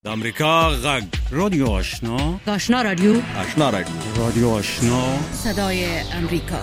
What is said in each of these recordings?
د امریکا غږ رادیو آشنا، آشنا رادیو، آشنا رادیو، رادیو آشنا، صدای امریکا.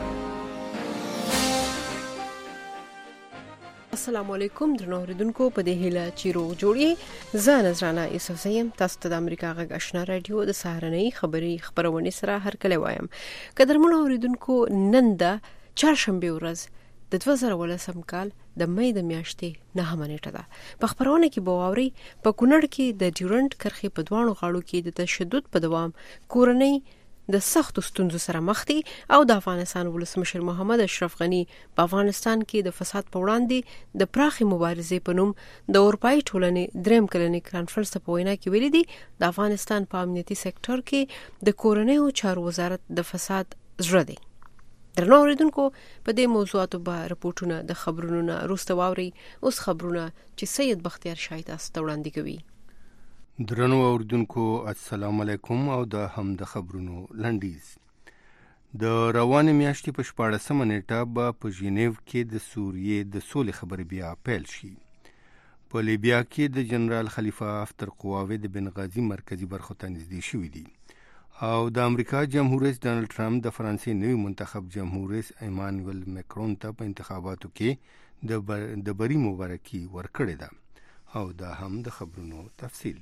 السلام علیکم درنو اوریدونکو، په دې هیله چې روغ جوړی. زه نذرانه یوسف زیم، تاسو ته د امریکا غږ آشنا رادیو د سهارنۍ خبرونه سره هرکلی وایم. قدرمنو اوریدونکو، نن د چهارشنبه ورځ د 2018 کال د مې د میاشتې 9 نیټه ده. په خبرونه کې بواوري په کونړ کې د ډیورنډ کرښې په دوانو غاړو کې د تشدد په دوام کورنۍ د سختو ستونزو سره مخ دي او د افغانستان ولسمشر محمد اشرف غنی په افغانستان کې د فساد په وړاندې د پراخي مبارزې په نوم د اروپאי ټولنې دریم کلنی کانفرنس په وینا کې ویلي دي د افغانستان په امنیتي سکتور کې د کورنۍ او چارو وزارت د فساد زړه دی. درنو اوریدونکو، په دې موضوعاتو به رپورټونه د خبرونو نه وروسته واوري. اوس خبرونه چې سید بختیار شاه تاسو ته وړاندې کوي. درنو اوریدونکو، السلام علیکم او د هم د خبرونو لنډیز. د روانې میاشتې په 14 نیټه به په ژینیو کې د سوریې د سولې خبرې بیا پیل شي. په لیبیا کې د جنرال خلیفه حفتر قواوې د بنغازي مرکزی برخو ته نږدې شوي دي او د امریکا جمهور رئیس ډانلډ ټرمپ د فرانسې نوي منتخب جمهور رئیس ایمانوئل مکرون ته په انتخاباتو کې د بری مبارکي ورکړې ده او دا هم د خبرونو تفصیل.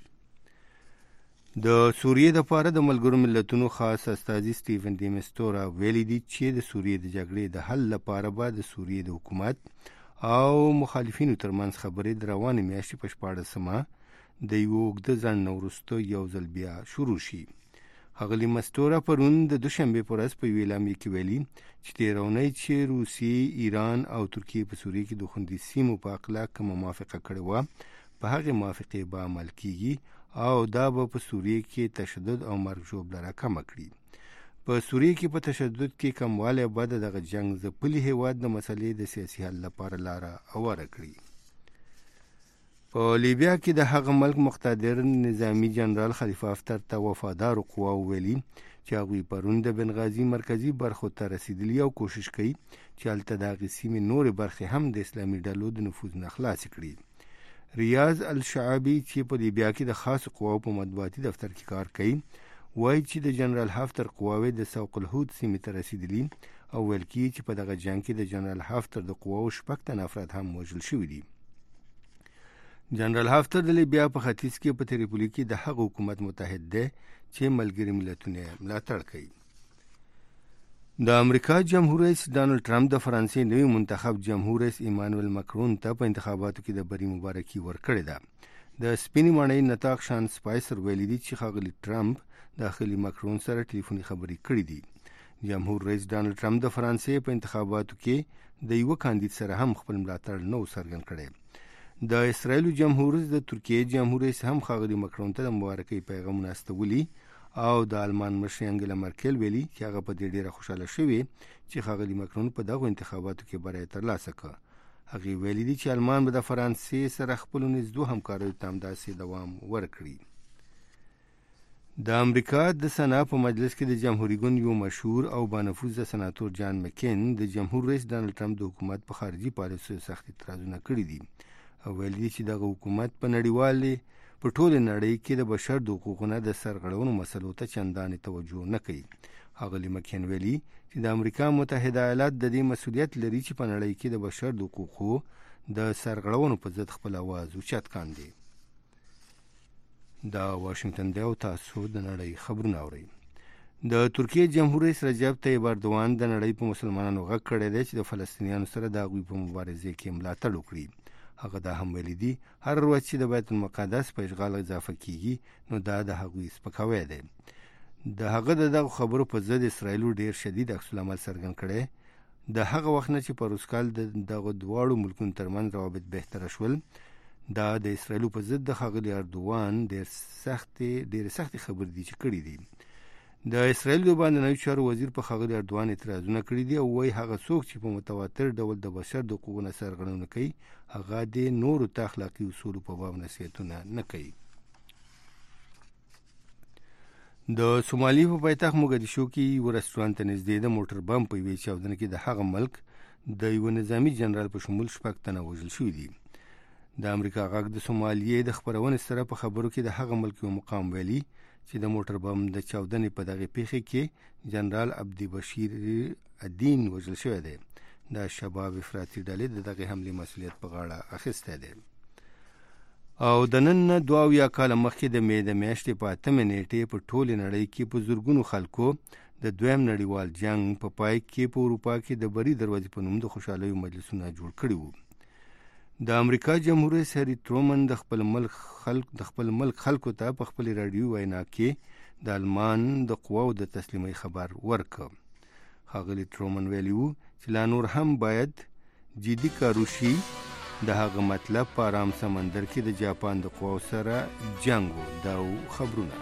د سوریې د پاره د ملګرو ملتونو خاص استازي سټیفن ډی مستورا ویلي دي چې د سوریې د جګړې د حل لپاره به د سوریې د حکومت او مخالفینو ترمنځ خبرې د روانې میاشتې په 14 د یو اوږده ځنډ وروسته یو ځل بیا شروع شي. هغلی مستورا پرون د دوشنبه پر ورځ په اعلامیه کې ویلي چې تیرونی چې روسیې، ایران او ترکیه په سوریې کې د خوندي سیمو په اقلا کوم موافقه کړې و په هغه موافقه به عمل کیږي او دا به په سوریې کې تشدد او مرګ ژوبله کم کړي. په سوریې کې په تشدد کې کمواله بعد دغه جنگ ځپلي هیواد د مسلې د سیاسي حل لپاره لاره اواره کړي. په لیبیا کې د هغه ملک مقتدر نظامی جنرال خلیفه حفتر ته وفادار قواو ویلي چې هغوی پرون د بنغازي مرکزی برخو ته رسیدلی او کوشش کوي چې هلته د هغې سیمې نورې برخې هم د اسلامي ډلو د نفوذ نه خلاصې کړي. ریاض الشعابي چې په لیبیا کې د خاص قواو په مطبوعاتي دفتر کې کار کوي وایي چې د جنرال حفتر قواوې د سوق الهود سیمې ته رسیدلی او ویل کیږي چې په دغه جنگ کې د جنرال حفتر د قواو 6 تن افراد هم وژل شوي دي. جنرال حفتر د لیبیا په ختیځ کې په تریپولی کې د هغه حکومت متحد دی چې ملګري ملتونه ملاتړ کوي. د امریکا جمهور رئیس ډانلډ ټرمپ د فرانسې نوي منتخب جمهور رئیس ایمانوئل مکرون ته په انتخاباتو کې د بری مبارکي ورکړې ده. د سپینې ماڼۍ نطاق شان سپایسر ویلي دي چې ښاغلي ټرمپ د خلی مکرون سره ټلیفوني خبرې کړې دي. جمهور رئیس ډانلډ ټرمپ د فرانسې په انتخاباتو کې د یو کاندید سره هم خپل ملاتړ نو څرګند کړی. د اسرائیل جمهور رئیس د ترکیې جمهور رئیس هم ښاغلي مکرون ته د مبارکۍ پیغامونه استولي او د آلمان مشر انګلا مرکل ویلي چې هغه په دې ډیره خوشاله شوې چې ښاغلي مکرون په دغه انتخاباتو کې بری ترلاسه کړ. هغې ویلي دي چې آلمان به د فرانسې سره خپلو نږدو همکاریو ته همداسې دوام ورکړي. د امریکا د سنا په مجلس کې د جمهوریت ګوند یو مشهور او بانفوذ سناتور جان مکین د جمهور رئیس ډانلډ ټرمپ د حکومت په خارجي پالیسیو سخت اعتراضونه کړي دي او ویل دي چې دغه حکومت په نړیوالې په ټوله نړۍ کې د بشر د حقوقو د سرغړونو مسلو ته چندانې توجه نه کوي. ښاغلي مکین ویلي چې د امریکا متحده ایالات د دې مسؤلیت لري چې په نړۍ کې د بشر د حقوقو د سرغړونو په ضد خپل اواز اوچت کاندي. دا واشنگټن دی او تاسو د نړۍ خبرونه اورئ. د ترکیې جمهور رئیس رجب طیب اردوان د نړۍ په مسلمانانو غږ کړی دی چې د فلسطینیانو سره د هغوی په مبارزې کې ملاتړ وکړي. هغه دا هم ویلي دي هر ورځ چې د بیت المقدس په اشغال اضافه کیږي نو دا د هغوی سپکاوی دی. د هغه دغه خبرو په ضد اسرائیل ډیر شدید عکس العمل څرګند کړی. د هغه وخت نه چې په روسکال دغه دواړو ملکونو ترمنځ روابط بهتره شول، دا د اسرائیل په ضد د ښاغلي اردوان ډیر سختې خبرې دي چې کړي دي. د اسرائیل د باندنیو چارو وزیر په ښاغلي اردوان اعتراضونه کړي دي او وایي هغه څوک چې په متواتر ډول د بشر د حقوقو نه سرغړونه کوي هغه د نورو ته اخلاقي اصولو په باب نصیحتونه نه کوي. د سومالي په پایتخت موګدیشو کې یو رستورانت ته نږدې د موټر بم په یوې چاودنه کې د هغه ملک د یو نظامي جنرال په شمول 6 تنه وژل شوي دي. د امریکا غږ د سومالیې د خبرونې سره په خبرو کې د هغه ملک یو مقام ویلي چې د موټر بم د چاودنې په دغه پیښه کې جنرال عبدي بشیر الدین وژل شوی دی. د شباب افراطي ډلې د دغه حملې مسؤلیت په غاړه اخیستی دی. او د نن 2 کال مخکې د مې د میاشتې په 8 نیټې په ټوله نړۍ کې په زورګونو خلکو د دویم نړیوال جنگ په پای کې په اروپا کې د بری دروازې په نوم د خوشحالۍ مجلسونه جوړ کړي وو. د امریکا جمهور رئیس هری ټرومن د خپل ملک خلکو ته په خپل رادیو وینا کې د آلمان د قواو د تسلیمۍ خبر ورکړ. ښاغلي ټرومن ویلي وو چې لا نور هم باید جدي کار وشي. د هغه مطلب په آرام سمندر کې د جاپان د قواو سره جنگ و. دا خبرونه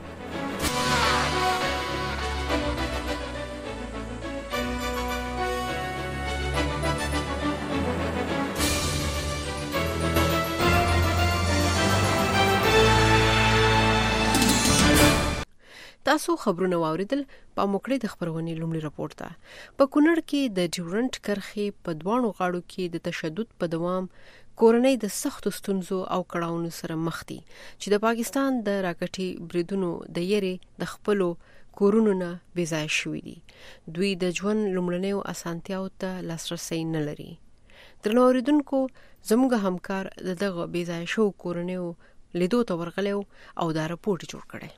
تاسو خبرونه واوریدل. په موکړه د خبرونې لومړی راپور ته. په کونړ کې د ډیورنټ کرښې په دوانو غاړو کې د تشدد په دوام کورنۍ د سختو ستونزو او کړاوونو سره مخ دي چې د پاکستان د راکټي بریدونو د یری د خپلو کورونو نه بېځایه شوي دي. دوی د ژوند لومړنیو اسانتیاو ته لاسرسی نه لري. درنو اوریدونکو، زموږ همکار دغه بېځایه شوو کورنیو لیدو ته ورغلی او دا راپور جوړ کړی.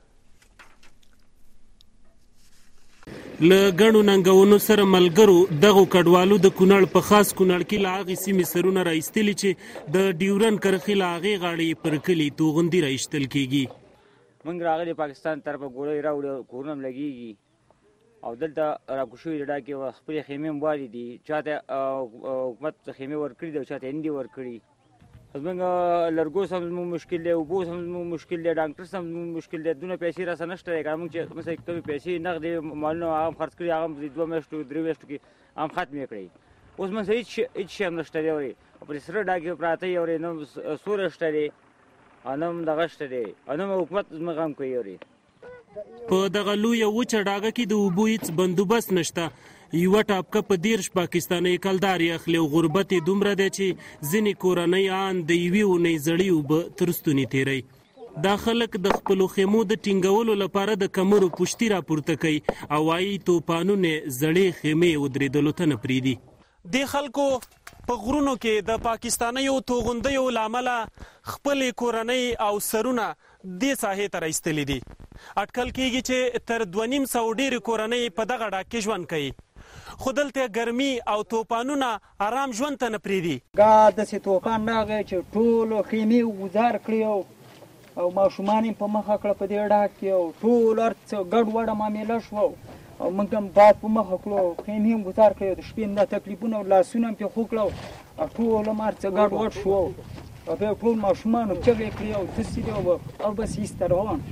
له ګڼو ننګونو سره ملګرو دغو کډوالو د کونړ په خاص کونړ کې له هغې سیمې سرونه راایستلي چې د ډیورنډ کرښې له هغې غاړې پر کلي توغندي راایستل کېږي. موږ راغلي پاکستان طرفه ګولۍ راوړو، کورونه هم لګېږي او دلته راکوشوي ډډه کې خپلې خیمې هم والي دي. چاته حکومت خیمې ورکړي دي او چاته هندي ورکړي. زموږ لرګو سم زموږ مشکل دی، اوبو سم زموږ مشکل دی، ډاکټر سم زموږ مشکل دی. دونه پیسې راسره نشته دی. که موږ چې مثلا کمې پیسې نغدې مالونه هغه هم خرڅ کړي، هغه هم 2 میاشتو 3 میاشتو کې هم ختمې کړئ. اوس مثلا هېڅ شی هم نشته دی. او پر سره ډاکې پراته یې نه سوری شته دی او نه هم دغه شته دی او نه هم حکومت زموږ غم کوي. په دغه لویه وچه ډاګه کې د اوبو هېڅ بندوبست نشته. یوه ټاپکه په 13 پاکستاني کلدار یې اخلي او غربت یې دومره دی چې ځینې کورنۍ ان د یوې اونۍ زړې اوبه تر ستوني تیروي. دا خلک د خپلو خیمو د ټینګولو لپاره د کمرو پشتي راپورته کوي او وایي توپانونه زړې خیمې ودرېدلو ته نه پرېږدي. دې خلکو په غرونو کې د پاکستانیو توغندیو له امله خپلې کورنۍ او سرونه دې ساحې ته راایستلي دي. اټکل کېږي چې تر 250 ډېرې کورنۍ په دغه ډاګ کې ژوند کوي. خو دلته ګرمي او توپانونه آرام ژوند ته نه پرېږدي. داسې توپان راغی چې ټولو خیمې وزار کړې او ماشومان یې په مخه کړه په دې ډاګ کې او ټول هر څه ګډوډه معامله شوه او موږ هم باد په مخه کړو، خیمې هم وزار کړې، د شپې دا تکلیفونه او لاسونه هم پرې خوږ کړه او ټول هم هر څه ګډوډ شو او بیا ټول ماشومانو چغې کړې او تسې دي او بس ایسته روان.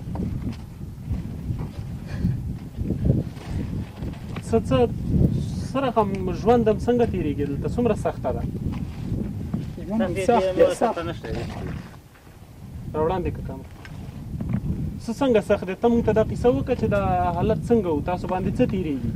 سره هم ژوند هم څنګه تېرېږي دلته؟ څومره سخته ده؟ سخته نشته دی. راوړاندې که کم څه څنګه سخت دی؟ ته موږ ته دا قیصه وکړه چې دا حالت څنګه و، تاسو باندې څه تېرېږي؟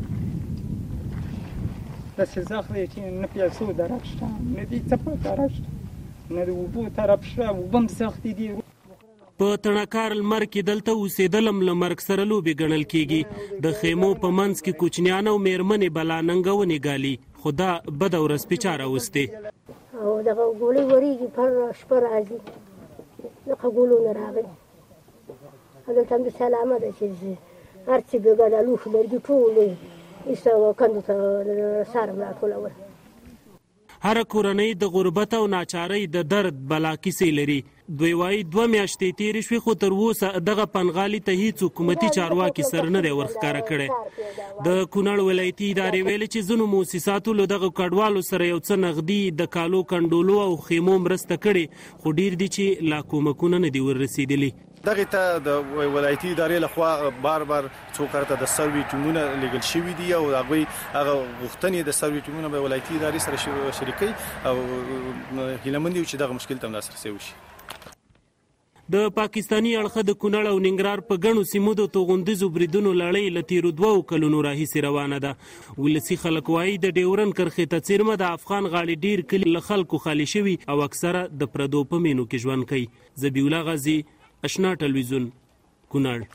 داسې سخت دی چې نه پیسو درک شته، نه د څه په طرف شته، نه د اوبو طرف شته. اوبه هم سختې دي. په تڼاکار لمر کې دلته اوسېدل هم له مرګ سره لوبې ګڼل کېږي. د خیمو په منځ کې کوچنیان او مېرمنې بلا ننګونې ګالي، خو دا بده ورځ پې چا راوستې. او دغه ګولۍ ورېږي، پر شپه راځي، دغه ګولونه راغلي. دلته هم د سلامه ده چې هر څه بېګا دا لوښي لرګي ټول ایسته کندو ته سارم راټولول. هره کورنۍ د غربت او ناچارۍ د درد بلا کیسې لري. دوی وایي 2 میاشتې تېرې شوې خو تر اوسه دغه پنغالي ته هېڅ حکومتي چارواکي سر نه دی ورښکاره کړی. د کونړ ولایتي ادارې ویلي چې ځینو مؤسساتو له دغه کډوالو سره یو څه نغدي د کالو کنډولو او خیمو مرسته کړې، خو ډېر دي چې لا کومکونه نه دي وررسېدلي. دغه ته د ولایتي ادارې لخوا بار څو کارته د سروي ټیمونه لګل شوي دي او هغه غوښتنې د سروي ټیمونه به ولایتي ادارې سره شریکي او هیله مند یو چې دغه مشکل ته لاسرسی وشي. د پاکستانی اړخه د کونړ او ننګرهار په ګڼو سیمو د توغندیزو بریدونو لړۍ له تیرو 2 کلونو راهیسې روانه ده. ولسي خلک وایي د ډیورن کرښې ته څیرمه د افغان غاړې ډیر کلي له خلکو خالي شوي او اکثره د پردو په مینو کې ژوند کوي. ذبیح الله غازی، اشنا ټلویزیون، کونړ.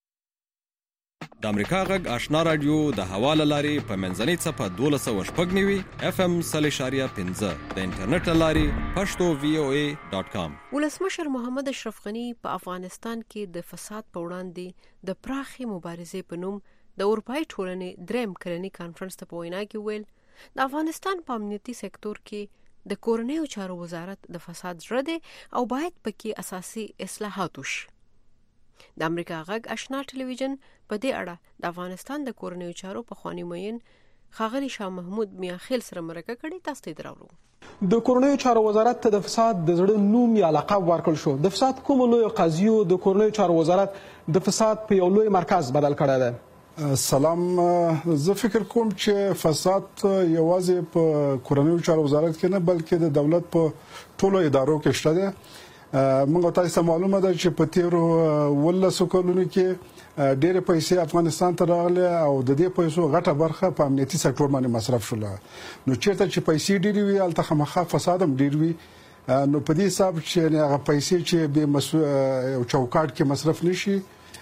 د امریکا غږ آشنا رادیو د حواله لاري په منځنۍ څپه 1290 FM 0.5 د انټرنیټ لاري pashto.voa.com. ولسمشر محمد اشرف غنی په افغانستان کې د فساد په وړاندې د پراخې مبارزې په نوم د اروپایي ټولنې دریم کلنی کانفرنس ته په وینا کې ویل د افغانستان په امنیتي سکتور کې د کورنیو چارو وزارت د فساد زړه دی او باید پکې اساسي اصلاحات وشي. د امریکا غږ آشنا ټلویزیون په دې اړه د افغانستان د کورنیو چارو پخوانی معین ښاغلي شاه محمود میاخیل سره مرکه کړې. تاسو ته دراوړو. د کورنیو چارو وزارت ته د فساد د زړه نوم یا لقب ورکړل شو. د فساد کومو لویو قضیو د کورنیو چارو وزارت د فساد په یو لوی مرکز بدل کړی دی؟ سلام. زه فکر کوم چې فساد یوازې په کورنیو چارو وزارت کې نه بلکې د دولت په ټولو ادارو کې شته دی. موږ تاسو معلومه ده چې په تیرو 12 کلونو کې ډېر پیسې افغانستان ته راغلي او د دې پیسو غټه برخه په امنیتي سکتور باندې مصرف شوه. نو چیرته چې پیسې ډېرې وي هلته خامخا فساد هم ډېر وي. نو په دې حساب چې هغه پیسې چې به چوکاټ کې مصرف نشي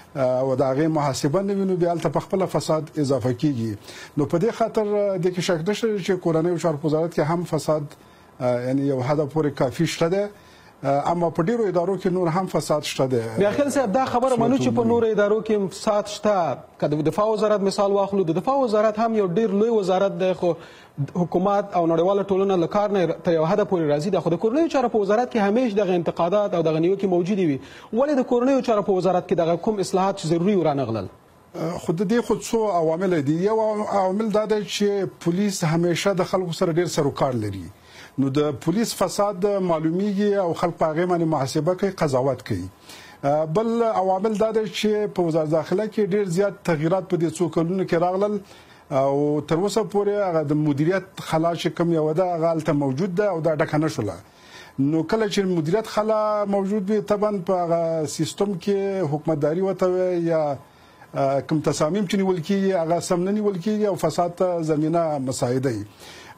او د هغې محاسبه نه وي نو بیا هلته په خپله فساد اضافه کیږي. نو په دې خاطر د کې شک نشته چې کورنیو چارو وزارت کې هم فساد یعنی یو حد پورې کافي شته ده، اما په ډیرو ادارو کې نور هم فساد شته دی. میاخیل صاحب دا خبره منو چې په نور ادارو کې فساد شته. که د دفاع وزارت مثال واخلو، د دفاع وزارت هم یو ډیر لوی وزارت دی خو حکومت او نړیواله ټولنه له کار نه تر یو حده پورې راځي. د خو د کورنیو چارو په وزارت کې همیش دغه انتقادات او دغه نیوکې موجودې وي. ولې د کورنیو چارو په وزارت کې دغه کوم اصلاحات ضروري ورانغلل؟ خو د دې خو څو عوامل دي. یو عامل دا دی چې پولیس همیشه د خلکو سره ډیر سروکار لري. نو د پولیس فساد معلومیږي او خلک په هغې باندې محاسبه کوي، قضاوت کوي. بل عوامل دا دی چې په وزارت داخله کې ډیر زیات تغییرات په دې څو کلونو کې راغلل او تر اوسه پورې هغه د مدیریت خلا چې کوم یو ده هغه هلته موجود ده او دا ډکه نه شوله. نو کله چې مدیریت خلا موجود وي طبعا په هغه سیستم کې حکومتداري ورته یا کوم تصامیم چې نیول کېږي هغه سم نه نیول کېږي او فساد ته زمینه مساعده وي.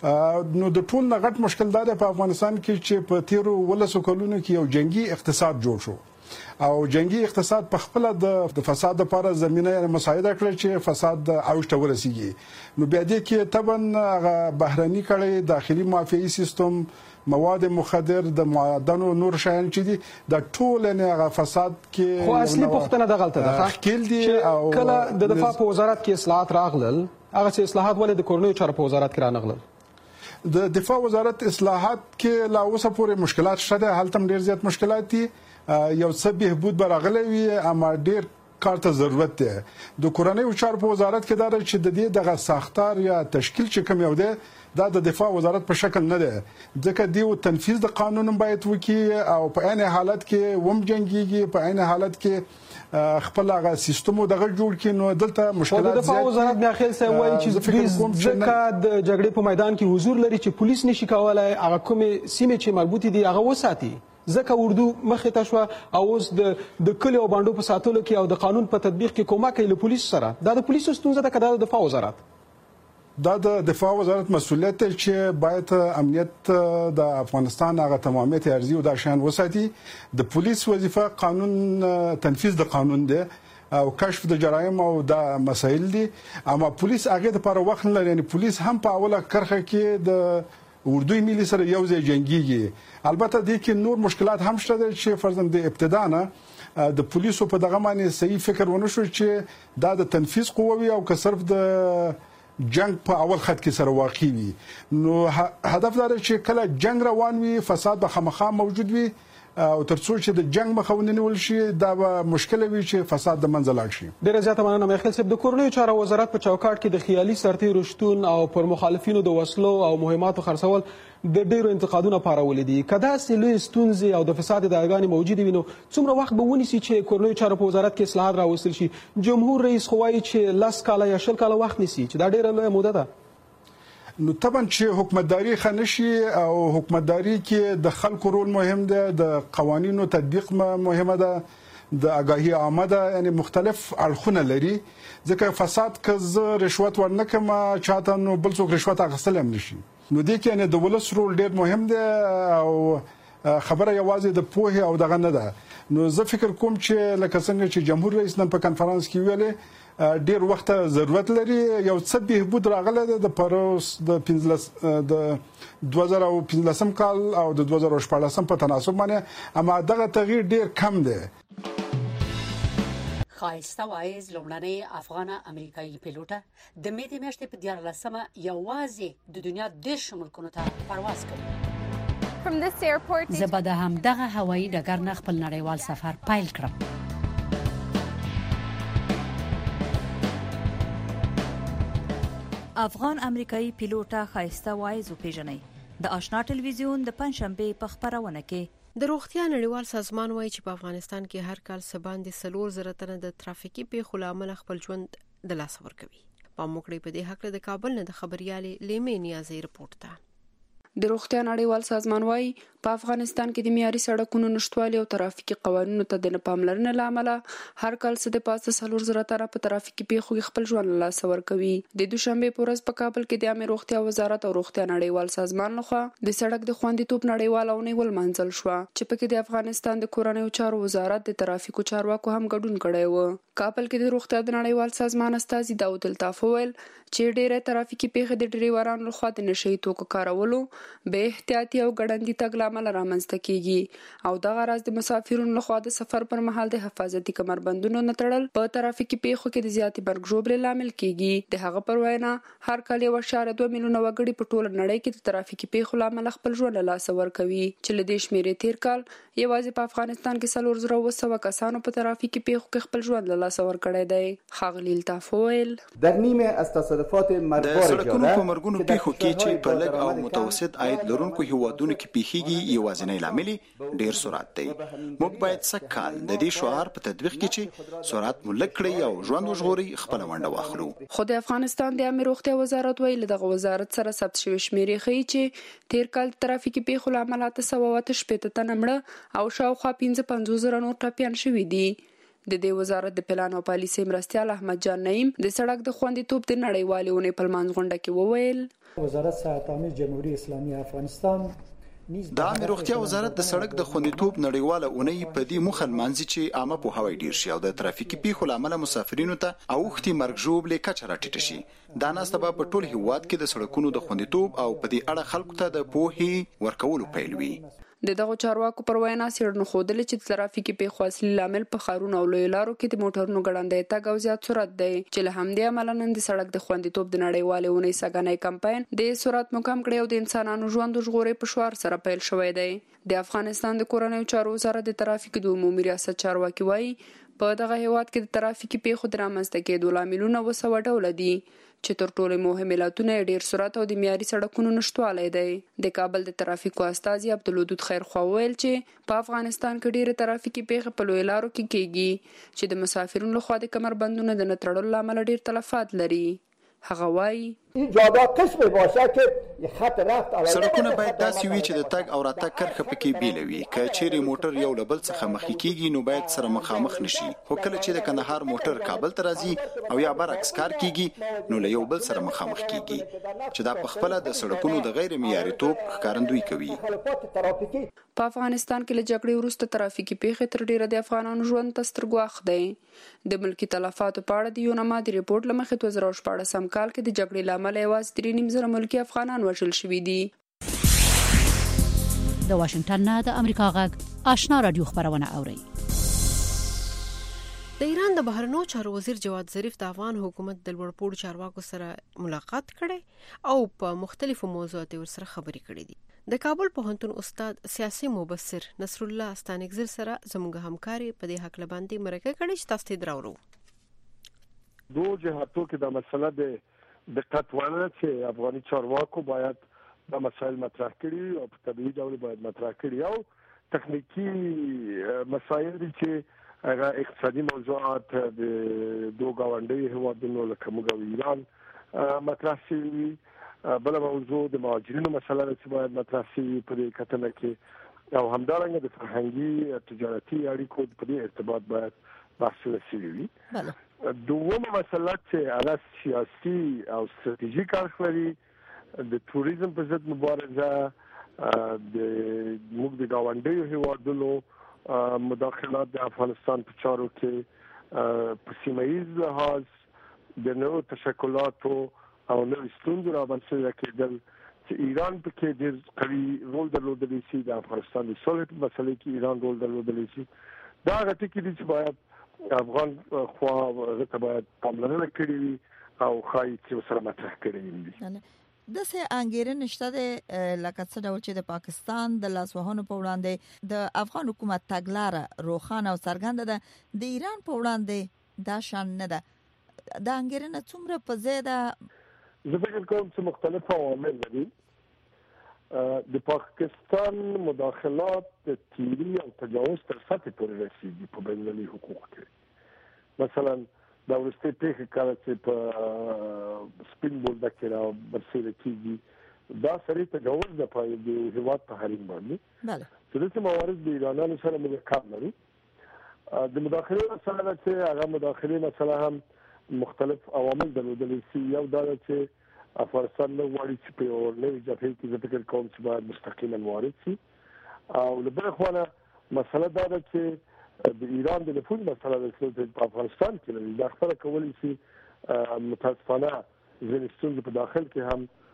نو د ټول نه غټ مشکل دا دی په افغانستان کې چې په تیرو 12 کلونو کې یو جنگي اقتصاد جوړ شو او جنگي اقتصاد په خپل د فساد لپاره زمينه مساعده کړې چې فساد اوج ته ورسیږي. نو بیا دې کې طبعا بهرني کړي داخلي مافیایي سیستم، مواد مخدر، د معدنو نور شیان چې دي د ټول نه هغه فساد کې. خو اصلي پوښتنه د غلطه ده خپل دي او کله د دفاع په وزارت کې اصلاحات راغلل، هغه اصلاحات ولې د کورنیو چارو په وزارت کې رانغلل؟ د دفاع وزارت اصلاحات کې لا اوسه پورې مشکلات شته، هلته ډیر زیات مشکلات دي. یو څه بهبود برغلې وي اما ډیر کار ته ضرورت دی. د کورنیو چارو په وزارت کې دا چې د دې دغه ساختار یا تشکیل چې کوم یو دی دا د دفاع وزارت په شکل نه دی، ځکه دیو تنفیذ د قانون باید وکړي او په عین حالت کې وم جنگيږي، په عین حالت کې خپل هغه سیستم دغه جوړ کړي. نو دلته مشکلات زیات دي. د دفاع وزارت میاخیل صاحب وایي چې ځکه د جګړې په میدان کې حضور لري چې پولیس نشي کولای هغه کومې سیمې چې مربوطې دي هغه وساتي، ځکه اردو مخې ته شوه او اوس د کلي او بانډو په ساتلو کې او د قانون په تطبیق کې کومک کوي له پولیسو سره. دا د پولیسو ستونزه ده که دا د دفاع وزارت؟ دا د دفاع وزارت مسؤلیت دی چې باید امنیت د افغانستان هغه تمامیت ارزي او دا شان وساتي. د پولیس وظیفه قانون تنفیذ د قانون دی او کشف د جرایم او د مسایل دي، اما پولیس هغه لپاره وخت نه لري. یعنی پولیس هم په اوله کرخه کې د اردوی ملي سره یو ځای جنگيږي. البته د کې نور مشکلات هم شته چې فرضاً د ابتدا نه د پولیسو په دغه باندې صحیح فکر ونه شو چې دا د تنفیذ قوه وي او که صرف د جنگ په اول خط کې سره واقع وي. نو هدف دا دی چې کله جنگ روان وي فساد به خامخا موجود وي او ترڅو چې د جنگ مخه ونیول شي دا به مشکل وي چې فساد د منځ لاړ شي. ډیره زیاته مننه میاخیل صاحب. د کورنیو چارو وزارت په چوکاټ کې د خیالي سرتیرو شتون او پر مخالفینو د وسلو او مهماتو خرڅول د ډیرو انتقادونو پارولې دي. که داسې لوی ستونزې او د فساد ادعاګانې موجودې وي نو څومره وخت به ونیسي چې کورنیو چارو په وزارت کې اصلاحات راوستل شي؟ جمهور رئیس خو وایي چې 10 کاله یا 20 کاله وخت نیسي، چې دا ډیره لویه موده ده. نو طبعا چې حکومتداري خنشي او حکومتداري کې د خلکو رول مهم دی، د قوانینو تطبیق مهمه ده، د آگاهی عامه ده، یعنی مختلف اړخونه لري. ځکه فساد که زه رشوت ورنکم چاته نو بل څوک رشوت اخیستلی هم نشي. نو دې کې یعنی د ولس رول ډېر مهم دی او خبره یوازې د پوهې او دغه نه ده. نو زه فکر کوم چې لکه څنګه چې جمهور رئیس نن په کنفرانس کې ویلې ډېر وخت ضرورت لري، یو څه بهبود راغلی دی د پروس د 2015 کال او د 2014 په تناسب باندې، اما دغه تغییر ډېر کم دی. خایسته وایز لومړنۍ افغانه امریکایي پیلوټه د مې د میاشتې په 14مه یوازې د دنیا 10 ملکونو ته پرواز کوي. زه به د همدغه هوایي ډګر نه خپل نړیوال سفر پیل کړم. افغان امریکایي پیلوټه خایسته وایز پیژنئ د آشنا ټلویزیون د پنځشنبه په خبرونه کې. د روغتیا نړیوال سازمان وایي چې په افغانستان کې هر کال سباندې 4,000 تنه د ترافیکي پیښو لامل خپل ژوند د لاس ورکوي. په موکړې په دې حق د کابل نه د خبريالې لیمې نیازي رپورت ده. د روغتیا نړیوال سازمان وايي په افغانستان کې د معیاري سړکونو نشټوالي او ترافیکي قوانینو ته د پاملرنې لامل هر کال څه د 4,000 تنه په ترافیکي پیښو کې خپل ژوند له لاسه ورکوي. د دوشنبه په ورځ په کابل کې د عامه روغتیا وزارت او روغتیا نړیوال سازمان لخوا د سړک د خوندیتوب نړیوال اونۍ ولمانځل شو چې پکې د افغانستان د کورنیو چارو وزارت د ترافیکو چارواکو هم ګډون کړی و. کابل کې د روغتیا د نړیوال سازمان استازي داود الطاف ویل چې ډېره ترافیکي پیښې د ډرایورانو لخوا د نشئی توکو کارولو، بې احتیاطي او ګړندي تګ لامل رامنځته کیږي او دغه راز د مسافرونو لخوا د سفر پر مهال د حفاظتي کمربندونو نه تړل په ترافیکي پیښو کې د زیاتې مرګ ژوبلې لامل کیږي. د هغه پر وینا هر کال 1.2 میلیونه وګړي په ټوله نړۍ کې د ترافیکي پیښو لامل خپل ژوند له لاسه ورکوي چې له دې شمیرې تیر کال یوازې په افغانستان کې 4,900 کسانو په ترافیکي پیښو کې خپل ژوند له لاسه ورکړی دی. ښاغلي الطاف ویل در نیمه از تصادفات مرګبار سړکونو په مرګونو پیښو کې چې په لږ او متوسط عاید لرونکو هیوادونو کې پیښیږي یوازینی لامل ډیر سرعت دی. موږ باید سکهال د دې شعار په تطبیق کې چې سرعت مو لږ کړی او ژوند وژغوري خپل ونډه واخلو. خو د افغانستان د عامه روغتیا وزارت ویل دغه وزارت سره ثبت شوی شمیرې ښیي چې تیر کال ترافیکي پیښو لامل 968 تنه مړه او شاوخوا 55,000 نور ټپیان شوي دي. د دې وزارت د پلان او پالیسي مرستیال احمد جان نعیم د سړک د خوندیتوب د نړیوالې اونۍ په لمانځ غونډه کې وویل وزارت صحت عامه جمهوریت اسلامی افغانستان د عامه روغتیا وزارت د سړک د خوندیتوب نړیواله اونۍ په دې موخه لمانځي چې عامه پوهاوی ډیر شي او د ترافیکي پیښو لامل مسافرینو ته اوختي مرګ ژوبلې کچه راټیټه شي. دا ناسته په ټول هیواد کې د سړکونو د خوندیتوب او په دې اړه خلکو ته د پوهې ورکولو پیل وي. د دغه چارواکو پر وینا څېړنو ښودلې چې د ترافیکي پیښو اصلي لامل په ښارونو او لویو لارو کې د موټرونو ګړندی تګ او زیات سرعت دی چې له همدې امله نن د سړک د خوندیتوب د نړیوالې اونۍ سږنی کمپاین د سرعت مو کم کړی او د انسانانو ژوند ژغوري په شعار سره پیل شوی دی. د افغانستان د کورنیو چارو وزارت د ترافیک د عمومي ریاست چارواکي وایي په دغه هیواد کې د ترافیکي پیښو د رامنځته کېدو لاملونه 200 ډوله دي چې تر ټولو مهم علتونه ډیر سرعت او د معیاري سړکونو نشټوالی دی. د کابل د ترافیکو استازي عبدالودود خیرخوا ویل چې په افغانستان کې ډیره ترافیکي پیښې په لوی لارو کې کیږي چې د مسافرونو لخوا د کمربندونو د نه تړلو لامل ډیر تلفات لري. هغه وایي سړکونه باید داسې وي چې د تګ او راتګ کرښه پکې بیله وي. که چیرې موټر یو له بل څخه مخکې کیږي نو باید سره مخامخ نشي، خو کله چې د کندهار موټر کابل ته راځي او یا برعکس کار کیږي نو له یو بل سره مخامخ کیږي چې دا په خپل د سړکونو د غیر معیاري توب ښکارندویي کوي. په افغانستان کې له جګړې وروسته ترافیکي پیښې تر ډیره د افغانانو ژوند ته سترګواخ دی. د ملکی تلفاتو په اړه د یونما د ریپورت له مخې 2014 کال کې د جګړې لامل یوازې 3.5 ملکی افغانان وژل شوي دي. د واشنگټن نه د امریکا غږ آشنا رادیو خبرونه اوري. د ایران د بهرنیو چارو وزیر جواد ظریف د افغان حکومت د لوړپوړو چارواکو سره ملاقات کړي او په مختلفو موضوعاتو ورسره خبرې کړې دي. د کابل پوهنتون استاد سیاسي مبصر نصر الله استانګزر سره زموږ همکاري په دې حق لباندې مرکه کړې چې تاسو ته درورو. دو جهاتو کې د مسله د دقت وانه چې افغاني چارواکو باید دا مسائل مطرح کړي او په طبيعي ډول باید مطرح کړي او تکنیکی مسایل دي چې هغه اقتصادي موضوعات د دوه غونډې هیوادونو لکه موږ ایران مطرح شوي بل موضوع د مهاجرینو مسله چې باید مطرح شي په دې کتنه کې او همدارنګه د فرهنګي تجارتي اړیکو په دې ارتباط باید بحث وشي. دومره مسله چې هغه سیاسي او ستراتیژیک اړخ لري د توریزم په ضد مبارزه د موږ د گاونډیو هیوادونو مداخلات د افغانستان په چارو کې په سیمه ایز لحاظ د نوو تشکلاتو او نوو ستونزو را باندې کېدل چې ایران په کې ډېر قوي رول درلودلی شي د افغانستان د صلح په مسله کې ایران رول درلودلی شي. دا غټي کې چې باید افغان خوا غته باید پاملرنه کړې وي او خای چې سره مطرح کړې وي. د سه انګیرن نشته د لکه څه ډول چې د پاکستان د لاسوهانو په وړاندې د افغان حکومت تګلارې روښانه او څرګنده ده، د ایران په وړاندې دا شان نه ده. د انګیرن څومره په زیاده زه فکر کوم چې مختلف عوامل دي. د پاکستان مداخلات د تیری او تجاوز تر سطح پورې رسیدي په بینالمللي حقوق کې. مثلا دا ورسته پیښه کړه چې په سپین بولدک کې را برسېره کیږي دا سړي تجاوز د پای د هیواد په حریم باندې. بله چې د موارد د ایرانانو سره موږ کار لرو. د مداخله مسله چې هغه مداخله مسله هم مختلف عوامل درلودلی شي. یو دا چې افغانستان نو غواړي چې په اورلې جبهه کې د فکر کوم چې باید مستقیما وارد شي او له بل خوا مسله دا ده چې د ایران د نفوذ مسله د افغانستان کې لري. دا خبره کولی شي متاسفانه ځینې ستونزې په داخل کې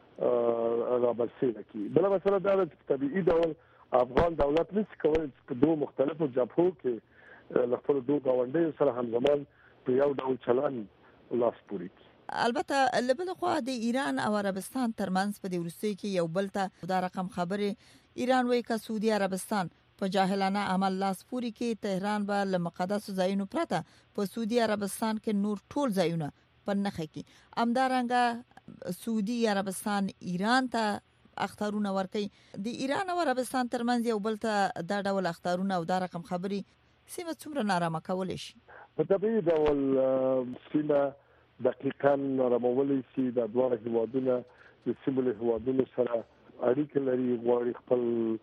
هم را برسېره کړي. بله مسله دا ده چې طبیعي ډول افغان دولت نشي کولی چې په دوه مختلفو جبهو کې له خپلو دوه ګاونډیو سره همزمان په یو ډول چلند لاس پورې کړي. البته لبل خو د ایران او عربستان ترمنځ په دې ورسته کې یو بل ته دا رقم خبره ایران وایي چې سعودي عربستان په جاهلانه عمل لاس پوري کې تهران به له مقدس ځایونو پرته په سعودي عربستان کې نور ټول ځایونه په نخښه کې امدارنګه سعودي عربستان ایران ته اختارونه ورکي. د ایران او عربستان ترمنځ یو بل ته دا ډول اختارونه او دا رقم خبري سیمه څومره نارامه کول شي. په طبيعي ډول سیمه دقیقاً نارامولې شي. د دوه هیوادونو د سیمه هیوادونو سره اړیکې لري، غواړي خپل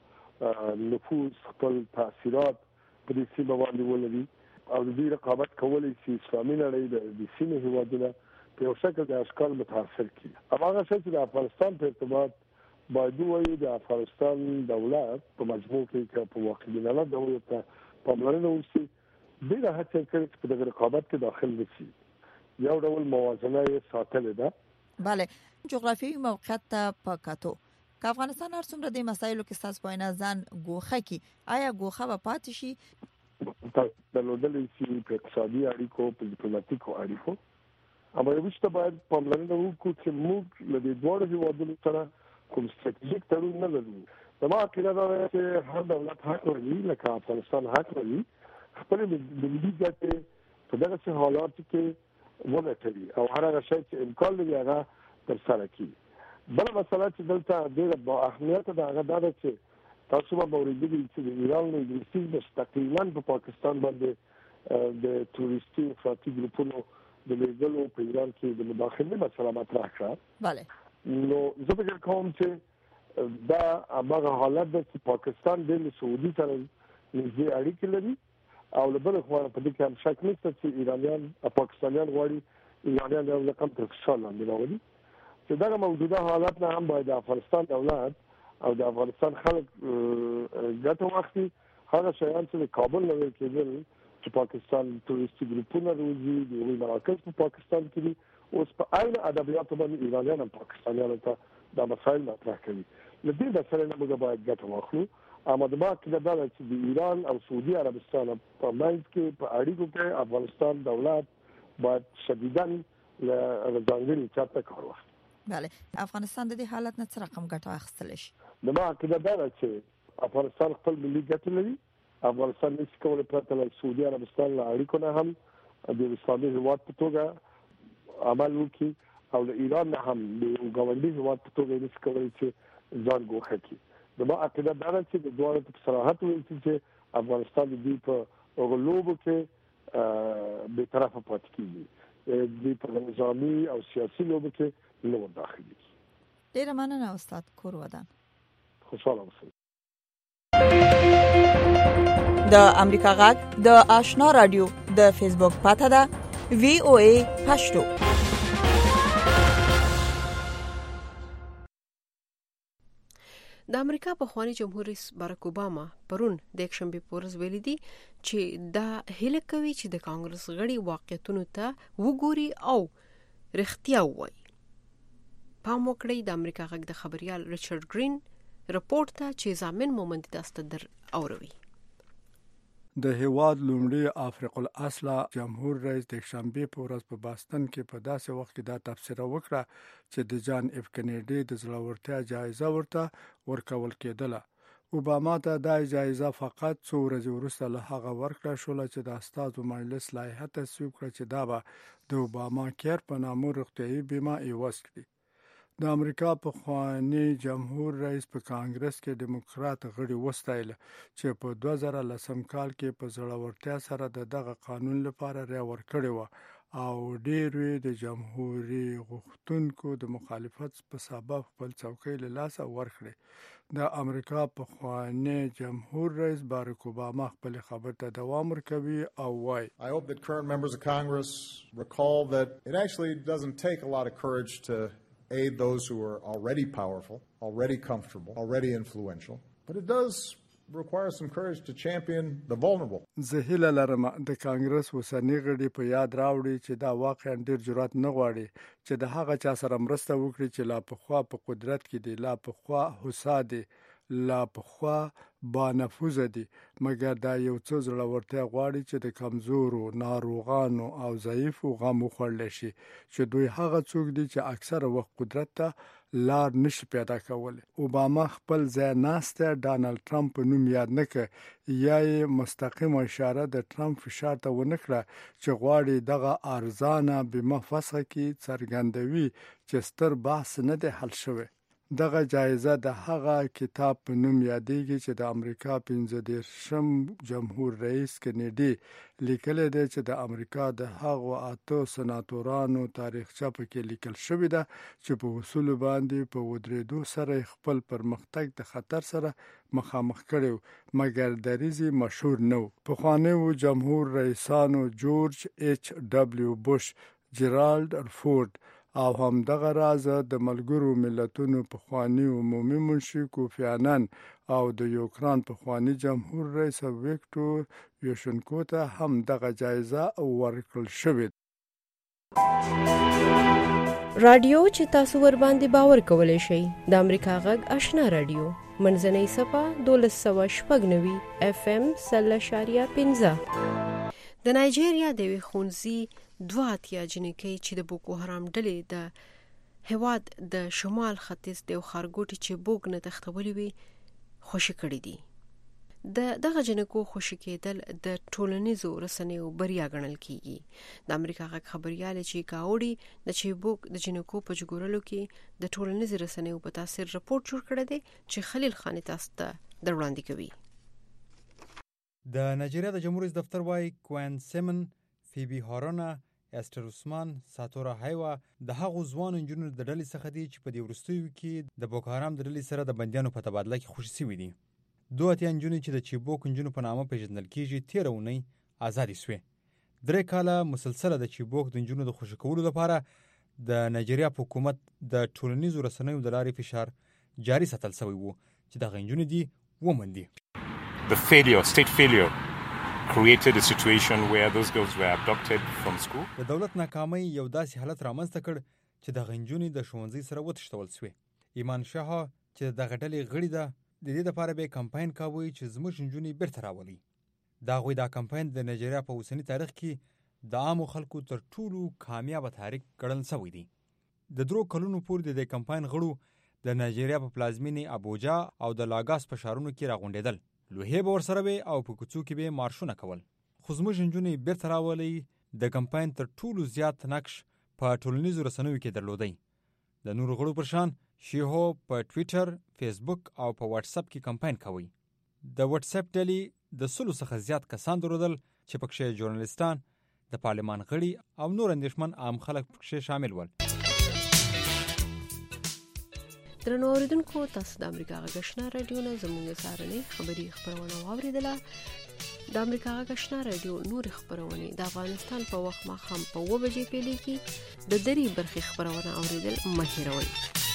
نفوذ خپل تاثیرات په دې سیمه باندې ولري او د دې رقابت کولای شي اسلامي نړۍ د سیمه هیوادونو په یو شکل د اشکال متاثر کړي. هغه څه چې د افغانستان په ارتباط باید وایي د افغانستان دولت په مجموع کې په واقعي دولت په پاملرنه وشي ډېر هڅه کوي چې په دغه رقابت کې داخل نشي. یو ډول موازنه یې ساتلې ده. بله جغرافیوي موقعیت ته پکاتو که افغانستان هر څومره د مسایلو کې ساس پوینه ځان ګوخه کی آیا ګوخه به پاتې شي د لودلې شي په اقتصادي اړیکو په ډیپلوماټیکو اړیکو. اما یو څه باید پاملرنه وکړو چې موږ له دې دوه هیوادونو سره کوم ستراتیژیک تړون نه لرو. زما عقیده دا ده چې هر دولت حق لري لکه افغانستان حق لري خپل ملي ګټې په دغه حالاتو کې ولټوي او هر هغه شی چې امکان لري هغه ترسره کړي. بل مسله چې دلته ډېره با اهمیت ده هغه دا ده چې تاسو به اوریدلي چې د ایران له انګلیسي مستقیما په پاکستان باندې د تورستي افراطي ګروپونو د لیږلو په ایران کې د مداخلې مسله مطرح کړه. بله نو زه فکر کوم چې دا هغه حالت ده چې پاکستان د سعودي سره نږدې اړیکې لري او له بل خوا په دې کې هم شک نشته چې ایرانیان پاکستانیان غواړي ایرانیان یو رقم تر فشار لاندې راولي. چې دا موجوده حالت نه هم باید د افغانستان دولت او د افغانستان خلک ګټه واخلي. هغه شیان چې کابل لور کېدل چې پاکستان تورستي ګروپونه روزي د یوې مراکز په پاکستان کې دي اوس په عین ادبیاتو باندې ایرانیان هم پاکستانیانو ته دا مسایل مطرح کوي. له دې مسایل نه موږ باید ګټه واخلو. اما د ما کې دا چې د ایران او سعودي عربستان په منځ کې په اړیکو کې افغانستان دولت باید شدیداً له ځانګړي چاته کار واخلي. بله افغانستان د دې حالت نه څه رقم ګټه اخیستلی شي؟ د ما عقیده دا ده چې افغانستان خپل ملي ګټې لري. افغانستان نشي کولی پرته له سعودي عربستان له اړیکو نه هم د اسلامي هیواد په توګه عمل وکړي او له ایران نه هم د ګاونډي هیواد په توګه نشي کولی چې ځان ګوښه کړي. د ما عقیده دا ده چې د دواړو په صراحت وایي چې افغانستان د دې په غلوبو کې بې طرفه پاتې کېږي. د په نظامي او سیاسي لوبو کې نه داخلي. ډیره مننه استاد کور ودان. خوشاله اوسئ. د امریکا غږ د آشنا رادیو د فیسبوک پاڼه ده VOA پښتو. د امریکا پخوانی جمهور رئیس باراک اوباما پرون د یکشنبه په ورځ ویلي دي چې دا هیله کوي چې د کانګرس غړي واقعیتونو ته وګوري او رښتیا ووایي. پام وکړئ د امریکا غږ د خبريال ریچارډ گرین رپورت ته چې ضامن مومند داسته در اوروي. د هیواد لومړي افریقا الاصله جمهور رئیس د شنبه په ورځ په باستن کې په داسې وخت کې دا تبصره وکړه چې د جان اف کینیډي د زړورتیا جایزه ورته ورکول کېدله. اوباما ته دا جایزه فقط څو ورځې وروسته له هغه ورکړه شوله چې د استازو مجلس لایحه تصویب کړه چې دا به د اوباما کیر په نامه روغتیايي بیمه ایواز کړي. د امریکا پخوانی جمهور رئیس په کانګرس کې ډیموکرات غړي وستایل چې په 2010 کال کې په زړورتیا سره دغه قانون لپاره رای ورکړی و او ډېر د جمهوریت غوښتونکو د مخالفت په سبب خپل څوکۍ له لاسه ورکړي. د امریکا پخوانی جمهور رئیس باراک اوباما خپل خبر ته دوام ورکوي او وايي I hope that current members of Congress recall that it actually doesn't take a lot of courage to aid those who are already powerful, already comfortable, already influential, but it does require some courage to champion the vulnerable. زه هیله لرم د کانګرس وسنی غړي په یاد راوړي چې دا واقعا ډیر جرأت نه غواړي چې د هغه چا سره مرسته وکړي چې لا پخوا په قدرت کې دي، لا پخوا هوسا دي، لا پخوا با نفوذ دي، مګر دا یو څه زړورتیا غواړي چې د کمزورو، ناروغانو او ضعیفو غم وخوړل شي چې دوی هغه څوک دي چې اکثره وخت قدرت ته لار نشي پیدا کولی. اوباما خپل ځای ناسته ډانلډ ټرمپ په نوم یاد نه کړ یا یې مستقیم اشاره د ټرمپ فشار ته ونه کړه چې غواړي دغه ارزانه بیمه فسخ کې څرګندوي چې ستر بحث نه دی حل شوی. دغه جایزه د هغه کتاب په نوم یادېږي چې د امریکا 15 جمهور رئیس کینیډي لیکلی دی چې د امریکا د هغو 8 سناتورانو تاریخچه پکې لیکل شوې ده چې په اصول باندې په ودرېدو سره خپل پرمختګ د خطر سره مخامخ کړي مګر دریزي مشهور نه و. پخوانیو جمهور رئیسانو جورج ایچ ډبلیو بوش، جیرالد فورد او هم دغه راز د ملګرو ملتونو پخوانی عمومي منشي کوفی عنان او د یوکران پخوانی جمهور رئیس ویکټور یوشنکو ته هم دغه جایزه ورکړل شوې. رادیو چې تاسو ور باندې باور کولای شئ د امریکا غږ آشنا رادیو منځنۍ صفه 1290 FM 0.15 د نایجیریا د خونځي 2 اتیا جنکۍ چې د بوکو حرام ډلې د هواد د شمال ختیځ د خارګوټي چې بوګ نه تختولې وي خوشی کړې دي. دغه جنکو خوشی کېدل د ټولنیزو رسنیو بریا ګڼل کیږي. د امریکا غږ خبريال چې کاوړي د چې بوګ د جنکو په جګورلو کې د ټولنیزو رسنیو په تاثیر رپورت جوړ کړی دی چې خلیل خان تاسو ته دروړاندې کوي. د نایجیریا د جمهور رئیس دفتر وايي کوین سیمن، فیبی هارونا، استر عثمان، ساتورا هایوا د هغو ځوانو انجنونو د ډلې څخه دي چې په دې وروستیو کې د بوکو حرام د ډلې سره د بندیانو په تبادله کې خوشي شوي دي. 2 اتیا انجنونې چې د چیبوک انجنونو په نامه پیژندل کېږي 13 اونۍ ازادې شوې. 3 کاله مسلسله د چیبوک د انجنونو د خوشي کولو لپاره د نایجیریا حکومت د ټولنیزو رسنیو د لارې فشار جاري ساتل شوی وو چې دغه انجنونې دي ومندي. The state failure created a situation where those girls were abducted from school. د دولت ناکامۍ یو داسې حالت رامنځته کړ چې د غنجونې د ښوونځي سره وتښتول شوې. ایمان شاه چې د غټلې غړي ده د دې لپاره به کمپاین کاوه چې زموږ نجونې بیرته راولي. دا غوي دا کمپاین د نایجیریا په اوسنی تاریخ کې د عامو خلکو تر ټولو کامیاب تحریک ګڼل شوی دی. د 3 کلونو پورې د کمپاین غړو د نایجیریا په پلازمینې ابوجا او د لاګاس په ښارونو کې راغونډېدل. لوهې به ورسره وي او په کوڅو کې به مارشونه کول. خو زموږ نجونې بیرته راولي د کمپاین تر ټولو زیات نقش په ټولنیزو رسنیو کې درلودی. د نورو غړو پر شان شیهو په ټویټر، فیسبوک او په واتس اپ کې کمپاین کوي. د واتس اپ ډلې د 100 څخه زیات کسان درلودل چې پکې ژورنالیستان، د پارلمان غړي او نور اندېښمن عام خلک پکې شامل ول. درنو اوریدونکو تاسو د امریکا غږ آشنا رادیو نه زموږ سهارنۍ خبری خبرونه واوریدله. د امریکا غږ آشنا رادیو نور خبرونه د افغانستان په وخت ماښام په 2 بجې پیلېږي. د دری برخې خبرونه اوریدل مه هېروئ.